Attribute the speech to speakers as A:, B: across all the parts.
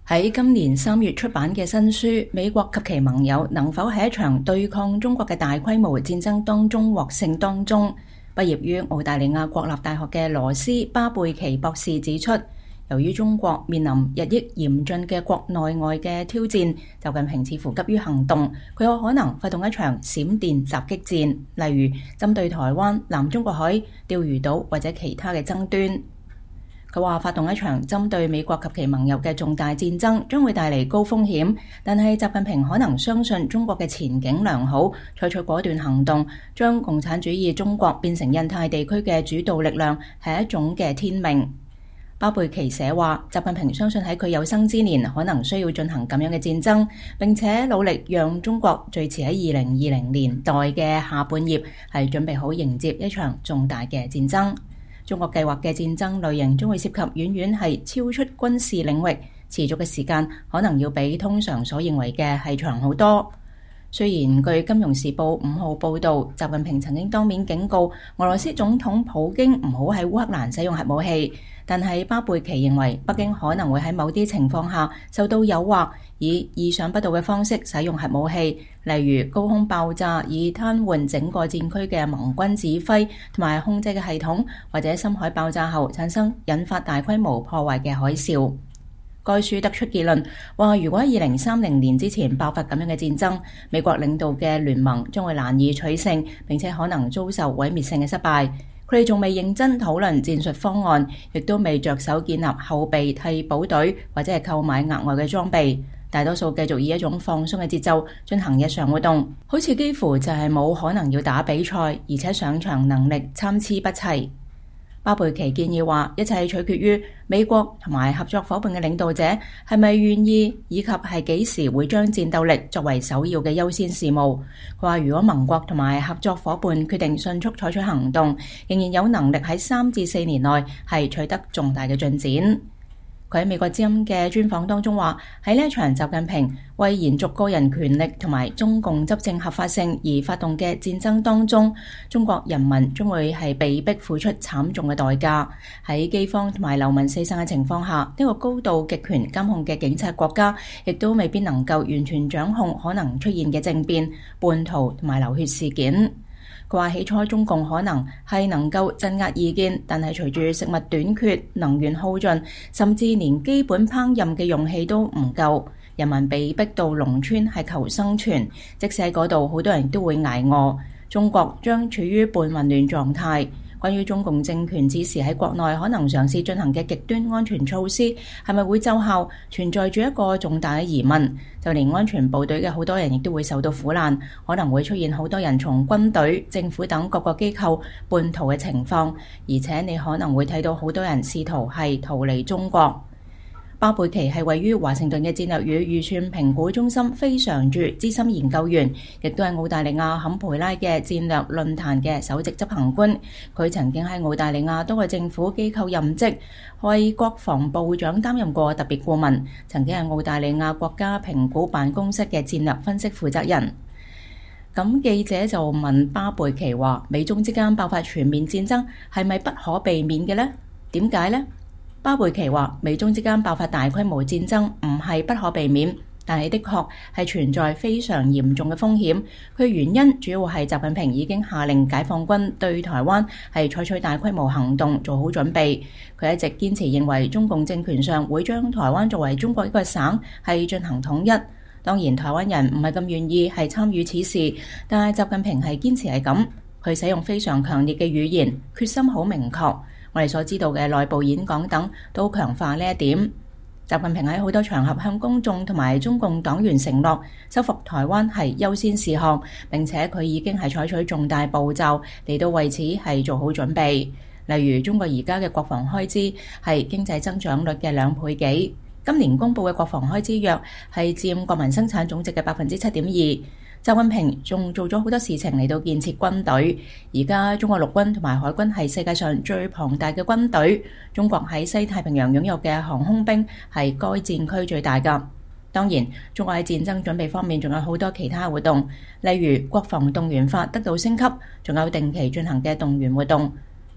A: 喺今年3月出版嘅新書《美國及其盟友能否喺一場對抗中國嘅大規模戰爭當中獲勝》當中，畢業於澳大利亞國立大學嘅羅斯巴貝奇博士指出，由於中國面臨日益嚴峻嘅國內外嘅挑戰，習近平似乎急於行動，佢有可能發動一場閃電襲擊戰，例如針對台灣、南中國海、釣魚島或者其他嘅爭端。佢話發動一場針對美國及其盟友嘅重大戰爭將會帶嚟高風險，但係習近平可能相信中國嘅前景良好，採取果斷行動，將共產主義中國變成印太地區嘅主導力量係一種嘅天命。巴貝奇寫話，習近平相信喺佢有生之年可能需要進行咁樣嘅戰爭，並且努力讓中國最遲喺2020年代嘅下半葉係準備好迎接一場重大嘅戰爭。中國計劃嘅戰爭類型將會涉及遠遠係超出軍事領域，持續嘅時間可能要比通常所認為嘅係長好多。雖然據《金融時報》5號報導，習近平曾經當面警告俄羅斯總統普京唔好喺烏克蘭使用核武器，但係巴貝奇認為北京可能會喺某啲情況下受到誘惑，以意想不到嘅方式使用核武器，例如高空爆炸以癱瘓整個戰區嘅盟軍指揮同埋控制嘅系統，或者深海爆炸後產生引發大規模破壞嘅海嘯。該書得出結論話，如果喺2030年之前爆發咁樣嘅戰爭，美國領導嘅聯盟將會難以取勝，並且可能遭受毀滅性嘅失敗。佢哋仲未認真討論戰術方案，亦都未着手建立後備替補隊或者係購買額外嘅裝備。大多數繼續以一種放鬆嘅節奏進行日常活動，好似幾乎就係冇可能要打比賽，而且上場能力參差不齊。巴貝奇建議話，一切取決於美國同埋合作夥伴嘅領導者係咪願意，以及係幾時會將戰鬥力作為首要嘅優先事務。佢話，如果盟國同埋合作夥伴決定迅速採取行動，仍然有能力喺3至4年內係取得重大嘅進展。佢喺美國之音嘅專訪當中話，喺呢一場習近平為延續個人權力同埋中共執政合法性而發動嘅戰爭當中，中國人民將會係被迫付出慘重嘅代價。喺饑荒同埋流民四散嘅情況下，呢個高度極權監控嘅警察國家，亦都未必能夠完全掌控可能出現嘅政變、叛徒同埋流血事件。佢話起初中共可能係能夠鎮壓異見，但係隨住食物短缺、能源耗盡，甚至連基本烹飪嘅用氣都唔夠，人民被逼到農村係求生存，即使喺嗰度好多人都會捱餓。中國將處於半混亂狀態。關於中共政權此時喺國內可能嘗試進行嘅極端安全措施係咪會奏效，存在住一個重大嘅疑問。就連安全部隊嘅好多人亦都會受到苦難，可能會出現好多人從軍隊、政府等各個機構叛逃嘅情況，而且你可能會睇到好多人試圖係逃離中國。巴貝奇係位於華盛頓嘅戰略與預算評估中心非常駐資深研究員，亦都係澳大利亞坎培拉嘅戰略論壇嘅首席執行官。佢曾經喺澳大利亞多個政府機構任職，為國防部長擔任過特別顧問，曾經係澳大利亞國家評估辦公室嘅戰略分析負責人。咁記者就問巴貝奇話，美中之間爆發全面戰爭係咪不可避免嘅呢？點解呢？巴貝奇話，美中之間爆發大規模戰爭唔係不可避免，但係的確係存在非常嚴重嘅風險。佢原因主要係習近平已經下令解放軍對台灣係採取大規模行動，做好準備。佢一直堅持認為中共政權上會將台灣作為中國一個省係進行統一。當然台灣人唔係咁願意係參與此事，但係習近平係堅持係咁。佢使用非常強烈嘅語言，決心好明確。我哋所知道嘅內部演講等都強化呢一點。習近平喺好多場合向公眾同埋中共黨員承諾，收復台灣係優先事項，並且佢已經係採取重大步驟嚟到為此係做好準備。例如中國而家嘅國防開支係經濟增長率嘅2倍幾，今年公布嘅國防開支約係佔國民生產總值嘅7.2%。習近平仲做咗好多事情嚟到建設軍隊，而家中國陸軍同埋海軍係世界上最龐大嘅軍隊。中國喺西太平洋擁有嘅航空兵係該戰區最大㗎。當然，中國喺戰爭準備方面仲有好多其他活動，例如國防動員法得到升級，仲有定期進行嘅動員活動。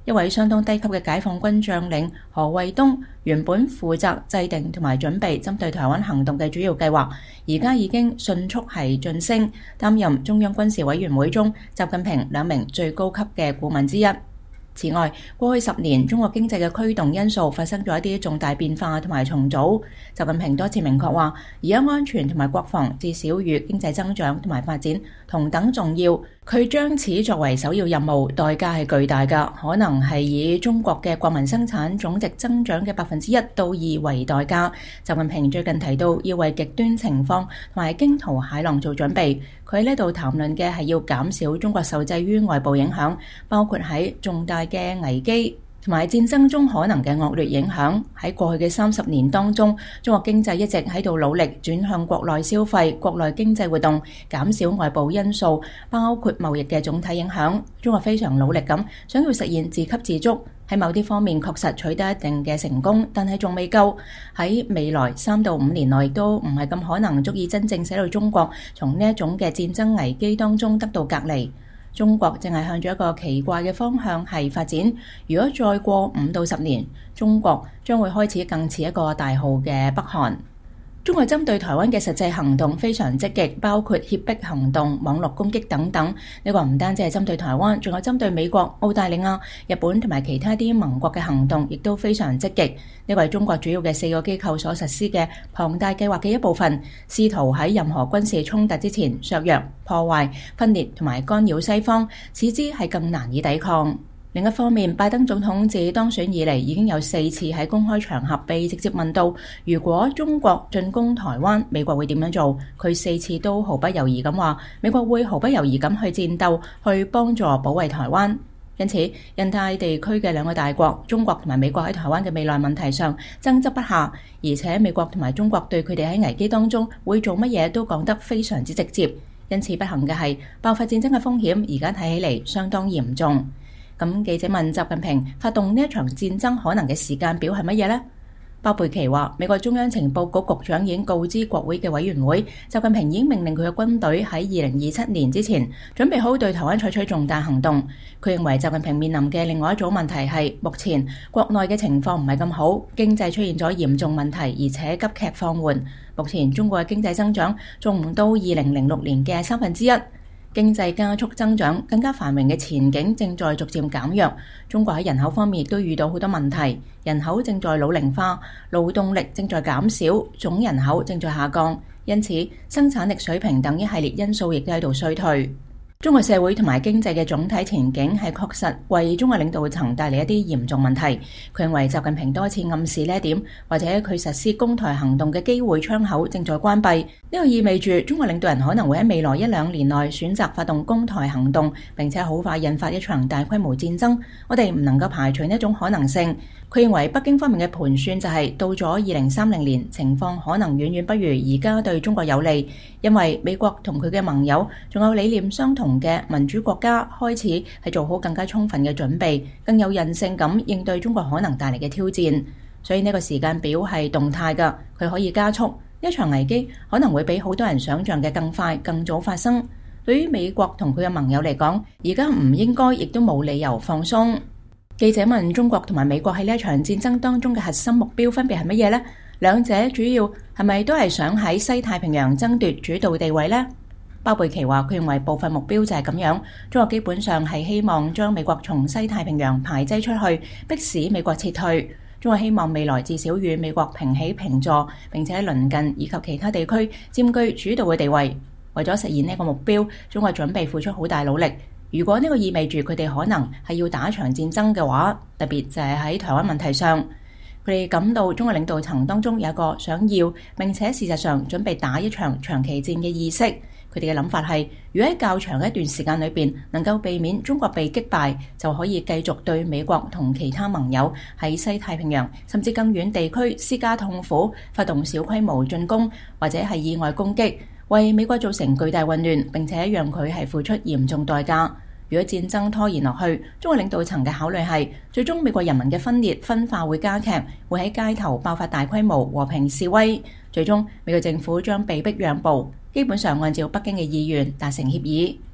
A: 一位相當低級嘅解放軍將領何衛東原本負責制定同埋準備針對台灣行動嘅主要計劃，而家已經迅速係晉升，擔任中央軍事委員會中習近平2名最高級嘅顧問之一。此外，過去10年，中國經濟嘅驅動因素發生咗一啲重大變化同埋重組。習近平多次明確話，而家安全同埋國防至少與經濟增長同埋發展同等重要。佢將此作為首要任務，代價係巨大㗎，可能係以中國嘅國民生產總值增長嘅1%到2%為代價。習近平最近提到要為極端情況同埋驚濤駭浪做準備。佢喺呢度談論嘅係要減少中國受制於外部影響，包括喺重大嘅危機同埋戰爭中可能嘅惡劣影響。喺過去嘅30年當中，中國經濟一直喺度努力轉向國內消費、國內經濟活動，減少外部因素，包括貿易嘅總體影響。中國非常努力咁，想要實現自給自足。喺某啲方面確實取得一定嘅成功，但係仲未夠。喺未來3到5年內，亦都唔係咁可能足以真正使到中國從呢一種嘅戰爭危機當中得到隔離。中國正係向咗一個奇怪嘅方向係發展。如果再過5到10年，中國將會開始更似一個大號嘅北韓。中國針對台灣嘅實際行動非常積極，包括脅迫行動、網絡攻擊等等。呢個唔單止係針對台灣，仲有針對美國、澳大利亞、日本同埋其他啲盟國嘅行動，亦都非常積極。呢個係中國主要嘅4個機構所實施嘅龐大計劃嘅一部分，試圖喺任何軍事衝突之前削弱、破壞、分裂同埋干擾西方，使之係更難以抵抗。另一方面，拜登總統自當選以嚟已經有4次喺公開場合被直接問到，如果中國進攻台灣，美國會點樣做？佢4次都毫不猶豫咁話，美國會毫不猶豫咁去戰鬥，去幫助保衛台灣。因此，印太地區嘅2個大國，中國同埋美國喺台灣嘅未來問題上爭執不下，而且美國同埋中國對佢哋喺危機當中會做乜嘢都講得非常之直接。因此不幸嘅係，爆發戰爭嘅風險而家睇起嚟相當嚴重。咁記者問習近平發動呢一場戰爭可能嘅時間表係乜嘢呢？鮑貝奇話，美國中央情報局局長已經告知國會嘅委員會，習近平已經命令佢嘅軍隊喺2027年之前準備好對台灣採取重大行動。佢認為習近平面臨嘅另外一組問題係，目前國內嘅情況唔係咁好，經濟出現咗嚴重問題，而且急劇放緩。目前中國嘅經濟增長仲唔到2006年嘅1/3。經濟加速增長，更加繁榮嘅前景正在逐漸減弱。中國喺人口方面亦都遇到好多問題，人口正在老齡化，勞動力正在減少，總人口正在下降，因此生產力水平等一系列因素亦都喺度衰退。中國社會同埋經濟嘅總體前景係確實為中國領導層帶嚟一啲嚴重問題。佢認為習近平多次暗示呢一點，或者佢實施攻台行動嘅機會窗口正在關閉。呢個意味住中國領導人可能會喺未來1-2年內選擇發動攻台行動，並且好快引發一場大規模戰爭。我哋唔能夠排除呢一種可能性。佢認為北京方面嘅盤算就係到咗2030年，情況可能遠遠不如而家對中國有利，因為美國同佢嘅盟友仲有理念相同嘅民主國家開始係做好更加充分嘅準備，更有韌性咁應對中國可能帶嚟嘅挑戰。所以呢個時間表係動態㗎，佢可以加速。一場危機可能會比好多人想象嘅更快、更早發生。對於美國同佢嘅盟友嚟講，而家唔應該亦都冇理由放鬆。記者問中國同埋美國喺呢一場戰爭當中嘅核心目標分別係乜嘢呢？兩者主要係咪都係想喺西太平洋爭奪主導地位呢？鮑貝奇話，佢認為部分目標就係咁樣。中國基本上係希望將美國從西太平洋排擠出去，迫使美國撤退。中國希望未來至少與美國平起平坐，並且喺鄰近以及其他地區佔據主導嘅地位。為咗實現呢個目標，中國準備付出好大努力。如果呢個意味住佢哋可能係要打一場戰爭嘅話，特別就係喺台灣問題上，佢哋感到中國領導層當中有一個想要並且事實上準備打一場長期戰嘅意識。佢哋嘅諗法係，如果喺較長一段時間裏邊能夠避免中國被擊敗，就可以繼續對美國同其他盟友喺西太平洋甚至更遠地區施加痛苦，發動小規模進攻或者係意外攻擊，為美國造成巨大混亂，並且讓佢係付出嚴重代價。如果戰爭拖延落去，中國領導層嘅考慮係，最終美國人民嘅分裂分化會加劇，會喺街頭爆發大規模和平示威，最終美國政府將被迫讓步，基本上按照北京嘅意願達成協議。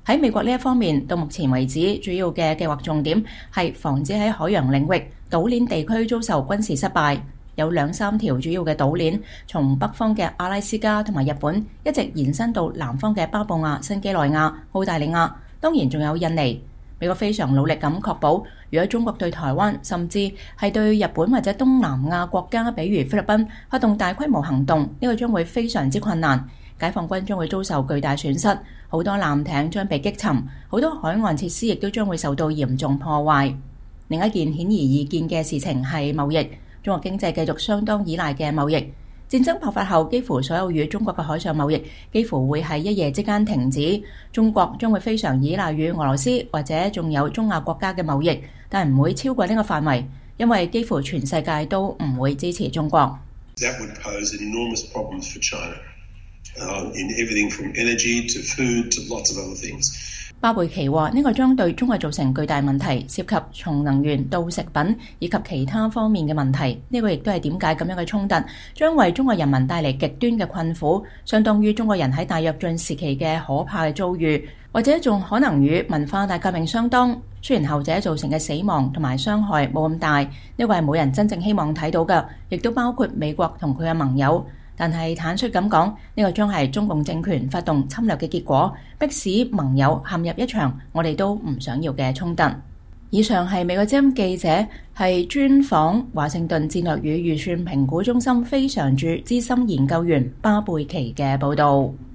A: 喺美國呢一方面，到目前為止，主要嘅計劃重點係防止喺海洋領域島鏈地區遭受軍事失敗。有2-3條主要嘅島鏈，從北方嘅阿拉斯加同埋日本，一直延伸到南方嘅巴布亞、新幾內亞、澳大利亞，當然仲有印尼。美國非常努力咁確保，如果中國對台灣，甚至係對日本或者東南亞國家，比如菲律賓，發動大規模行動，呢個將會非常之困難。解放軍將會遭受巨大損失，好多艦艇將被擊沉，好多海岸設施亦都將會受到嚴重破壞。另一件顯而易見嘅事情係貿易，中國經濟繼續相當依賴嘅貿易。戰爭爆發後，幾乎所有與中國嘅海上貿易幾乎會喺一夜之間停止。中國將會非常依賴與俄羅斯或者仲有中亞國家嘅貿易，但唔會超過呢個範圍，因為幾乎全世界都唔會支持中國。
B: That would pose enormous problems for China, in everything from energy to food to lots of other things.
A: 巴貝奇話：呢個將對中國造成巨大問題，涉及從能源到食品以及其他方面嘅問題。呢個亦都係點解咁樣嘅衝突將為中國人民帶嚟極端嘅困苦，相當於中國人喺大躍進時期嘅可怕嘅遭遇，或者仲可能與文化大革命相當。雖然後者造成嘅死亡同埋傷害冇咁大，呢個係冇人真正希望睇到嘅，亦都包括美國同佢嘅盟友。但係坦率咁講，呢個將係中共政權發動侵略嘅結果，迫使盟友陷入一場我哋都唔想要嘅衝突。以上係美國之音記者係專訪華盛頓戰略與預算評估中心非常駐資深研究員巴貝奇嘅報導。